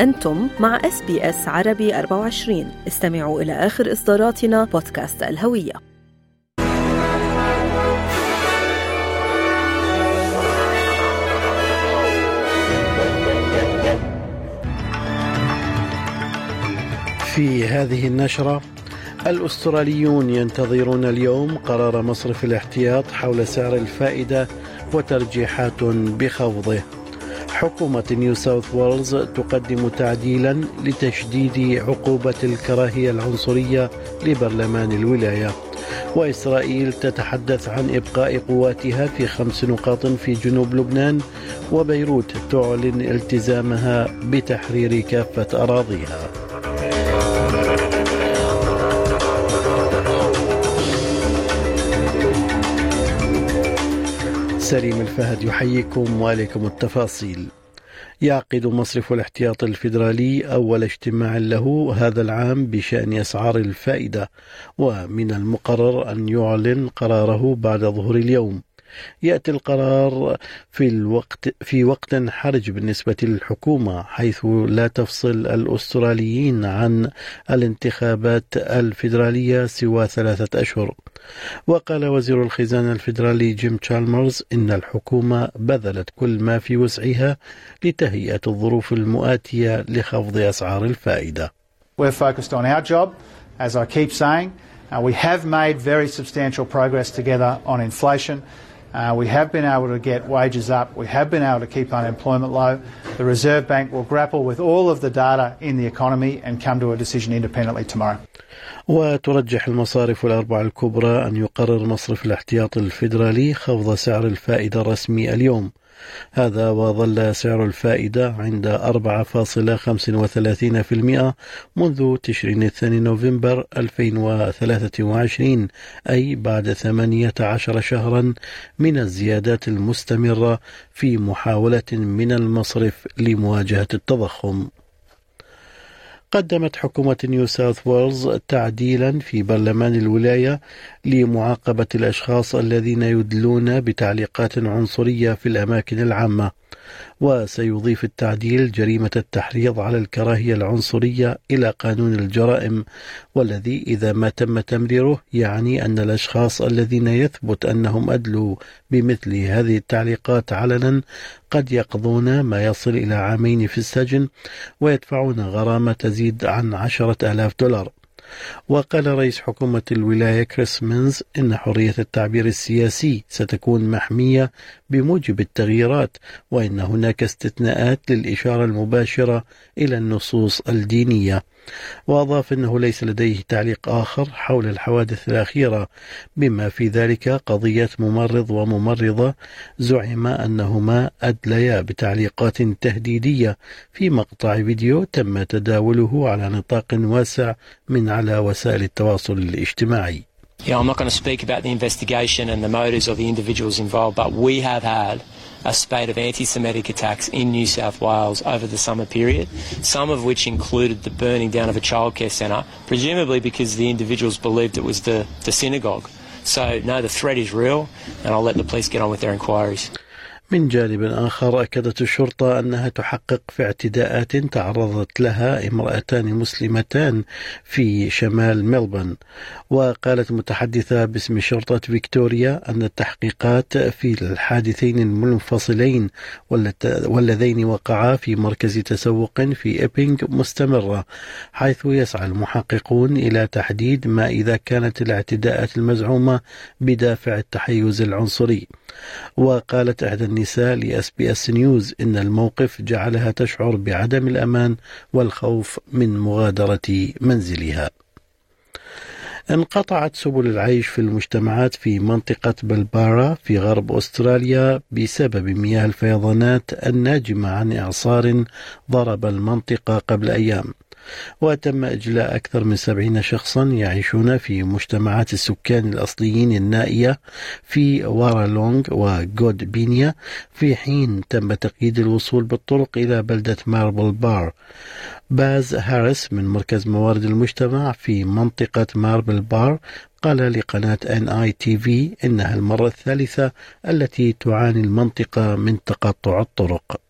أنتم مع SBS عربي 24. استمعوا إلى آخر إصداراتنا بودكاست الهوية. في هذه النشرة، الأستراليون ينتظرون اليوم قرار مصرف الاحتياط حول سعر الفائدة وترجيحات بخفضه. حكومة نيو ساوث ويلز تقدم تعديلا لتشديد عقوبة الكراهية العنصرية لبرلمان الولاية. وإسرائيل تتحدث عن إبقاء قواتها في 5 نقاط في جنوب لبنان، وبيروت تعلن التزامها بتحرير كافة أراضيها. سليم الفهد يحييكم وعليكم التفاصيل. يعقد مصرف الاحتياط الفيدرالي أول اجتماع له هذا العام بشأن أسعار الفائدة، ومن المقرر أن يعلن قراره بعد ظهر اليوم. يأتي القرار في وقت حرج بالنسبة للحكومة، حيث لا تفصل الأستراليين عن الانتخابات الفيدرالية سوى 3 أشهر. وقال وزير الخزانة الفيدرالي جيم تشالمرز إن الحكومة بذلت كل ما في وسعها لتهيئة الظروف المؤاتية لخفض أسعار الفائدة. We're focused on our job, as I keep saying. We have made very substantial progress together on inflation. We have been able to get wages up. We have been able to keep unemployment low. The Reserve Bank will grapple with all of the data in the economy and come to a decision independently tomorrow. وترجح المصارف الأربعة الكبرى أن يقرر مصرف الاحتياط الفيدرالي خفض سعر الفائدة الرسمي اليوم. هذا وظل سعر الفائدة عند 4.35% منذ تشرين الثاني نوفمبر 2023، أي بعد 18 شهرا من الزيادات المستمرة في محاولة من المصرف لمواجهة التضخم. قدمت حكومة نيو ساوث ويلز تعديلا في برلمان الولاية لمعاقبة الأشخاص الذين يدلون بتعليقات عنصرية في الأماكن العامة. وسيضيف التعديل جريمة التحريض على الكراهية العنصرية إلى قانون الجرائم، والذي إذا ما تم تمريره يعني أن الأشخاص الذين يثبت أنهم أدلوا بمثل هذه التعليقات علنا قد يقضون ما يصل إلى 2 عام في السجن ويدفعون غرامة تزيد عن $10,000. وقال رئيس حكومة الولاية كريس مينز إن حرية التعبير السياسي ستكون محمية بموجب التغييرات، وإن هناك استثناءات للإشارة المباشرة إلى النصوص الدينية. وأضاف أنه ليس لديه تعليق آخر حول الحوادث الأخيرة، بما في ذلك قضية ممرض وممرضة زعم أنهما أدليا بتعليقات تهديدية في مقطع فيديو تم تداوله على نطاق واسع من على وسائل التواصل الاجتماعي. Yeah, I'm not going to speak about the investigation and the motives of the individuals involved, but we have had a spate of anti-Semitic attacks in New South Wales over the summer period, some of which included the burning down of a childcare centre, presumably because the individuals believed it was the synagogue. So, no, the threat is real, and I'll let the police get on with their inquiries. من جانب آخر، أكدت الشرطة أنها تحقق في اعتداءات تعرضت لها امرأتان مسلمتان في شمال ملبورن. وقالت متحدثة باسم شرطة فيكتوريا أن التحقيقات في الحادثين المنفصلين واللذين وقعا في مركز تسوق في إيبينغ مستمرة، حيث يسعى المحققون إلى تحديد ما إذا كانت الاعتداءات المزعومة بدافع التحيز العنصري. وقالت إحدى النساء لSBS نيوز إن الموقف جعلها تشعر بعدم الأمان والخوف من مغادرة منزلها. انقطعت سبل العيش في المجتمعات في منطقة بلبارا في غرب أستراليا بسبب مياه الفيضانات الناجمة عن إعصار ضرب المنطقة قبل أيام. وتم إجلاء أكثر من 70 شخصا يعيشون في مجتمعات السكان الأصليين النائية في وارالونغ وغود بينيا، في حين تم تقييد الوصول بالطرق إلى بلدة ماربل بار. باز هاريس من مركز موارد المجتمع في منطقة ماربل بار قال لقناة NITV إنها المرة الثالثة التي تعاني المنطقة من تقطع الطرق.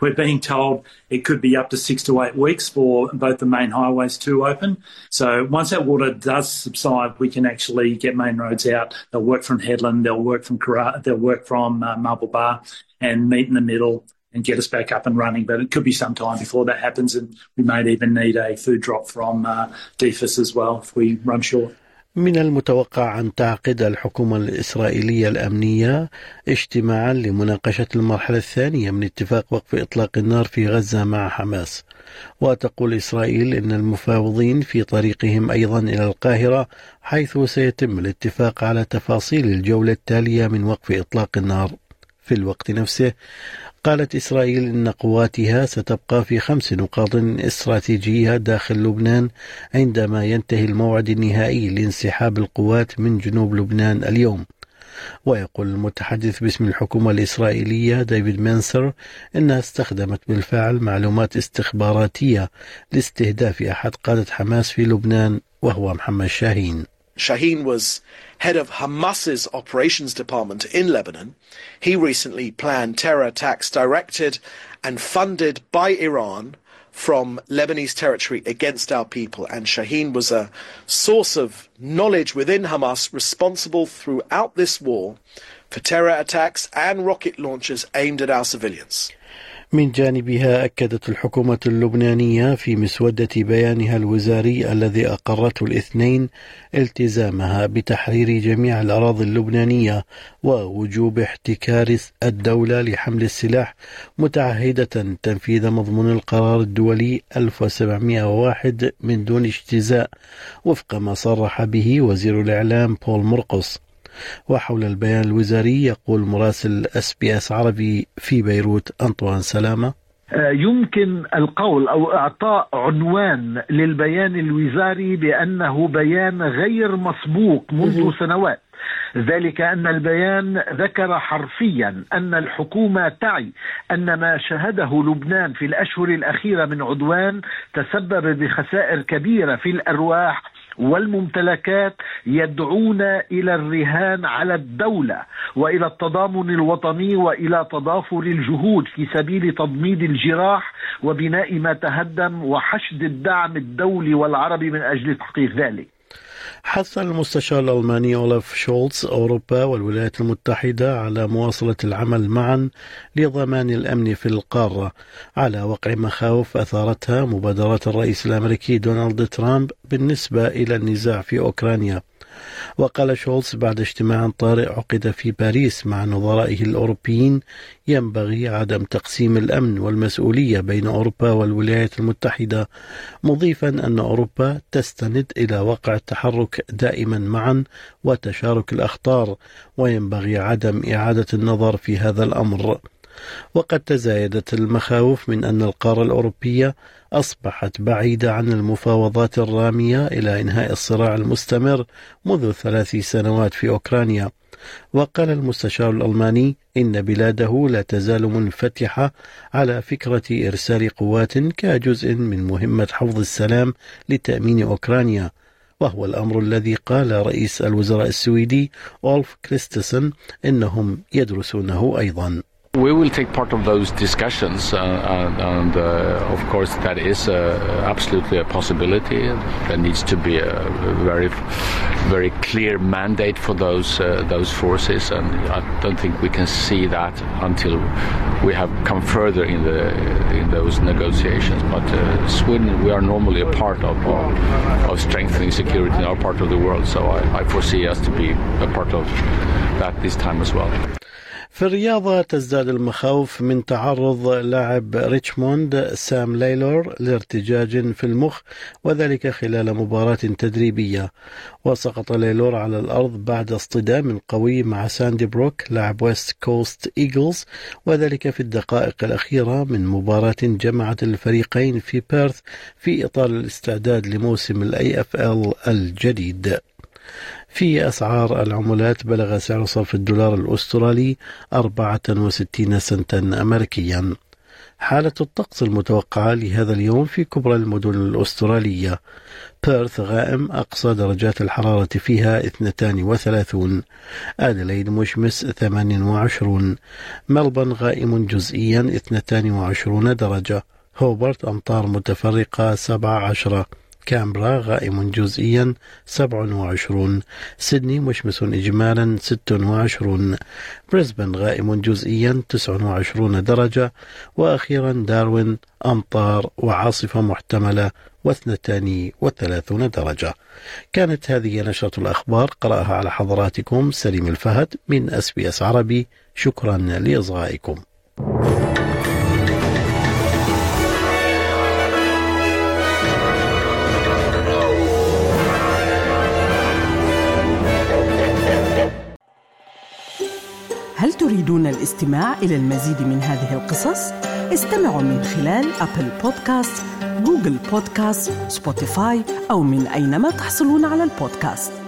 We're being told it could be up to 6 to 8 weeks for both the main highways to open. So once that water does subside, we can actually get main roads out. They'll work from Headland, they'll work from Marble Bar and meet in the middle and get us back up and running. But it could be some time before that happens, and we may even need a food drop from DFIS as well if we run short. من المتوقع أن تعقد الحكومة الإسرائيلية الأمنية اجتماعا لمناقشة المرحلة الثانية من اتفاق وقف إطلاق النار في غزة مع حماس. وتقول إسرائيل إن المفاوضين في طريقهم أيضا إلى القاهرة، حيث سيتم الاتفاق على تفاصيل الجولة التالية من وقف إطلاق النار. في الوقت نفسه قالت إسرائيل إن قواتها ستبقى في 5 نقاط استراتيجية داخل لبنان عندما ينتهي الموعد النهائي لانسحاب القوات من جنوب لبنان اليوم. ويقول المتحدث باسم الحكومة الإسرائيلية ديفيد مانسر إنها استخدمت بالفعل معلومات استخباراتية لاستهداف أحد قادة حماس في لبنان وهو محمد شاهين. Shaheen was head of Hamas's operations department in Lebanon. He recently planned terror attacks directed and funded by Iran from Lebanese territory against our people. And Shaheen was a source of knowledge within Hamas responsible throughout this war for terror attacks and rocket launches aimed at our civilians. من جانبها أكدت الحكومة اللبنانية في مسودة بيانها الوزاري الذي أقرته الاثنين التزامها بتحرير جميع الأراضي اللبنانية ووجوب احتكار الدولة لحمل السلاح، متعهدة تنفيذ مضمون القرار الدولي 1701 من دون اجتزاء وفق ما صرح به وزير الإعلام بول مرقص. وحول البيان الوزاري يقول مراسل SBS عربي في بيروت أنطوان سلامة: يمكن القول أو إعطاء عنوان للبيان الوزاري بأنه بيان غير مسبوق منذ سنوات، ذلك أن البيان ذكر حرفيا أن الحكومة تعي أن ما شهده لبنان في الأشهر الأخيرة من عدوان تسبب بخسائر كبيرة في الأرواح والممتلكات، يدعون إلى الرهان على الدولة وإلى التضامن الوطني وإلى تضافر الجهود في سبيل تضميد الجراح وبناء ما تهدم وحشد الدعم الدولي والعربي من أجل تحقيق ذلك. حث المستشار الألماني أولاف شولتز أوروبا والولايات المتحدة على مواصلة العمل معا لضمان الأمن في القارة على وقع مخاوف أثارتها مبادرات الرئيس الأمريكي دونالد ترامب بالنسبة إلى النزاع في أوكرانيا. وقال شولتز بعد اجتماع طارئ عقد في باريس مع نظرائه الأوروبيين: ينبغي عدم تقسيم الأمن والمسؤولية بين أوروبا والولايات المتحدة، مضيفا أن أوروبا تستند إلى وقع التحرك دائما معا وتشارك الأخطار، وينبغي عدم إعادة النظر في هذا الأمر. وقد تزايدت المخاوف من أن القارة الأوروبية أصبحت بعيدة عن المفاوضات الرامية إلى إنهاء الصراع المستمر منذ 3 سنوات في أوكرانيا. وقال المستشار الألماني إن بلاده لا تزال منفتحة على فكرة إرسال قوات كجزء من مهمة حفظ السلام لتأمين أوكرانيا، وهو الأمر الذي قال رئيس الوزراء السويدي أولف كريستسن إنهم يدرسونه أيضا. We will take part of those discussions, and of course that is absolutely a possibility. There needs to be a very clear mandate for those forces, and I don't think we can see that until we have come further in those negotiations. But Sweden, we are normally a part of strengthening security in our part of the world, so I foresee us to be a part of that this time as well. في الرياضة تزداد المخاوف من تعرض لاعب ريتشموند سام ليلور لارتجاج في المخ، وذلك خلال مباراة تدريبية. وسقط ليلور على الأرض بعد اصطدام قوي مع ساندي بروك لاعب ويست كوست إيجلز، وذلك في الدقائق الأخيرة من مباراة جمعت الفريقين في بيرث في إطار الاستعداد لموسم ال AFL الجديد. في أسعار العملات بلغ سعر صرف الدولار الأسترالي 64 سنتا أمريكيا. حالة الطقس المتوقعة لهذا اليوم في كبرى المدن الأسترالية: بيرث غائم أقصى درجات الحرارة فيها 32، أديلايد مشمس 28، ملبورن غائم جزئيا 22 درجة، هوبرت أمطار متفرقة 17، كامبرا غائم جزئيا 27، سيدني مشمس إجمالا 26، بريسبن غائم جزئيا 29 درجة، وأخيرا داروين أمطار وعاصفة محتملة 32 درجة. كانت هذه نشرة الأخبار قرأها على حضراتكم سليم الفهد من SBS عربي. شكرا لإصغائكم. هل تريدون الاستماع إلى المزيد من هذه القصص؟ استمعوا من خلال أبل بودكاست، جوجل بودكاست، سبوتيفاي أو من أينما تحصلون على البودكاست.